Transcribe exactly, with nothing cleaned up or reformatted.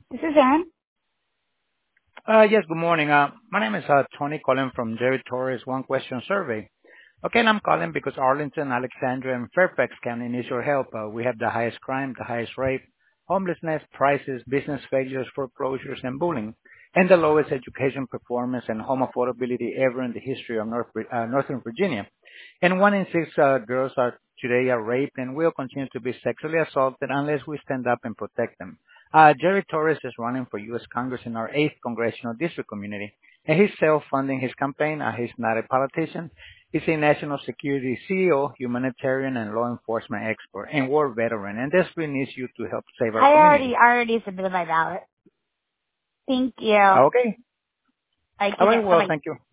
This is Ann. Uh Yes, good morning. Uh My name is uh Tony calling from Jerry Torres One Question Survey. Okay, and I'm calling because Arlington, Alexandria, and Fairfax County needs your help. Uh, we have the highest crime, the highest rape, homelessness, prices, business failures, foreclosures, and bullying, and the lowest education performance and home affordability ever in the history of North, Vir- uh, Northern Virginia. And one in six uh, girls are today are raped and will continue to be sexually assaulted unless we stand up and protect them. Uh, Jerry Torres is running for U S. Congress in our eighth congressional district community, and he's self-funding his campaign. Uh, he's not a politician. He's a national security C E O, humanitarian and law enforcement expert, and war veteran, and desperately needs you to help save our I already community. already submitted my ballot. Thank you. Okay. I All can right. get Well, somebody. thank you.